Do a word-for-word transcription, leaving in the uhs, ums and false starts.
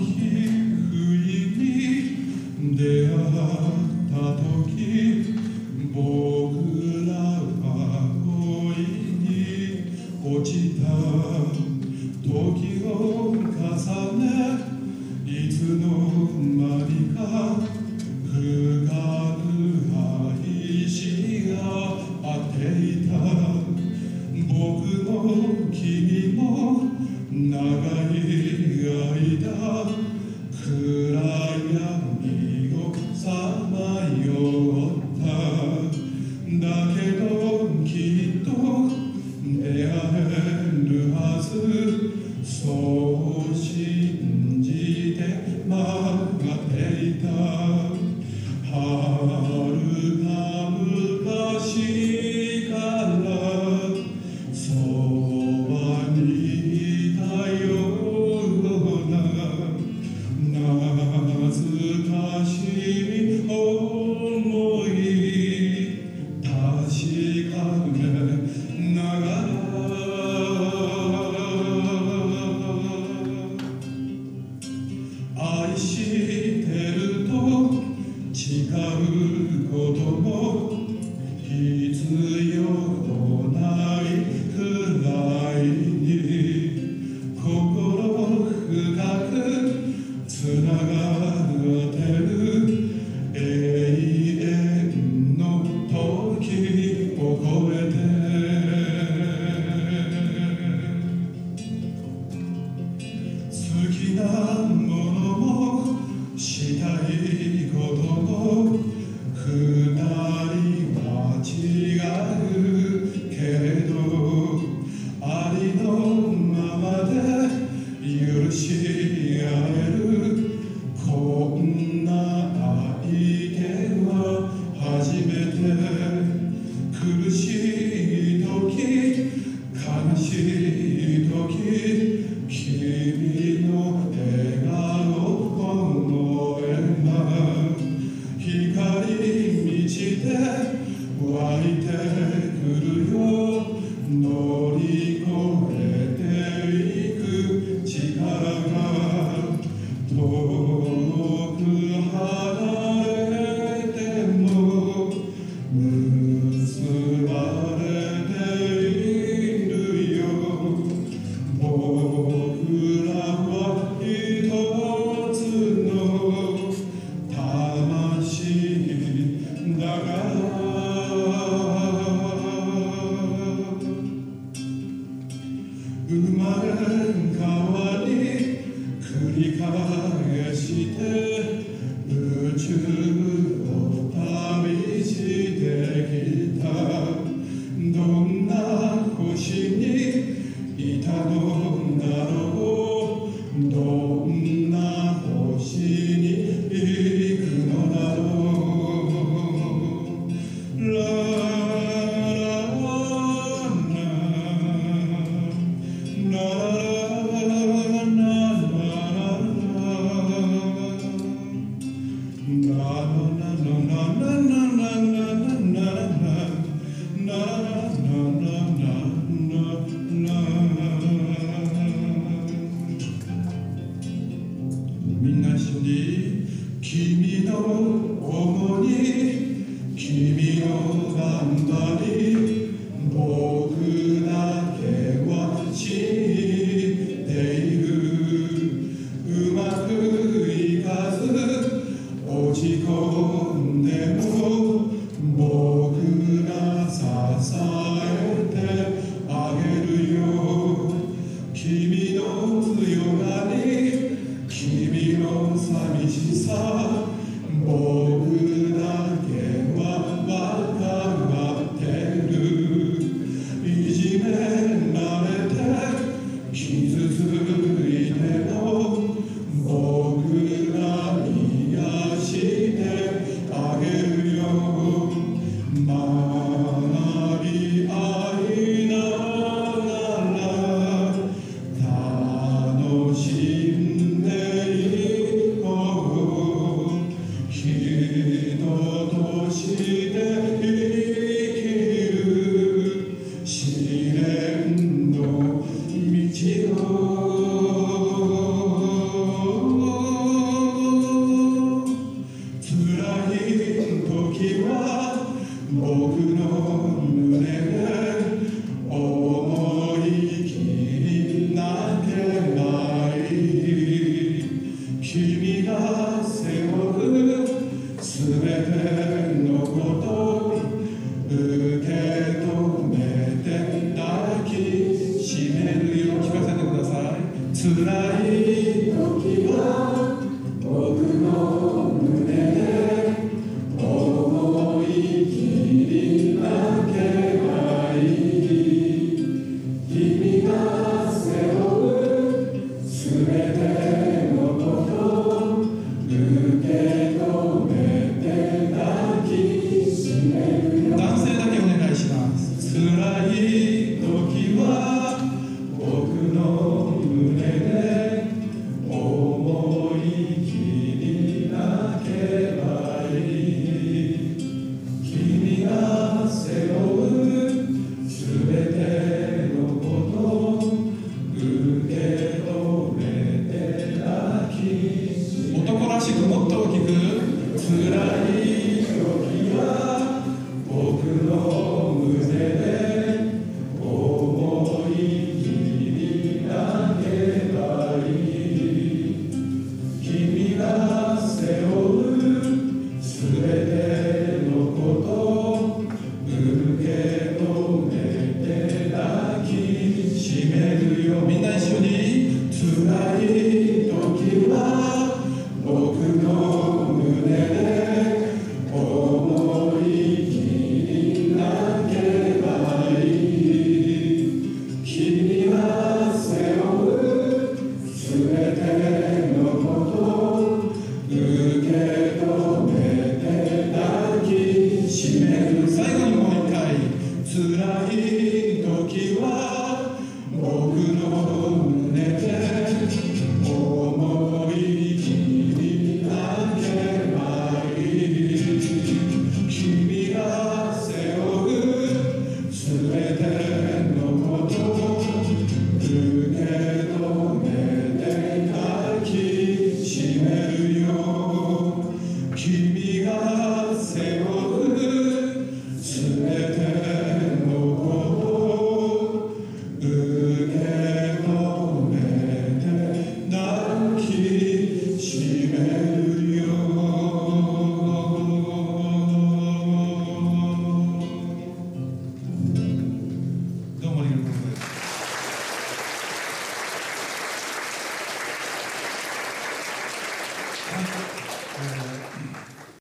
いじめられていきりなけばいい。君が背負うすべてのこと受け止めて泣き、男らしくもっと大きく、辛い時は僕の胸で思いきり投げばいい。君が背負うすべてのこと受け止めて抱きしめるよ。みんな一緒に。辛い時は僕の胸で思いきり投げばいい。君が背負うすべてのこと受け止めて抱きしめる。最後にもう一回。辛い時は僕の胸で思いきり投げばいい。君が背負うすべてのこと受け止めて抱きしめるよ。君が背負うすべてのこと受け止めて抱きしめるよ。どうもありがとうございます。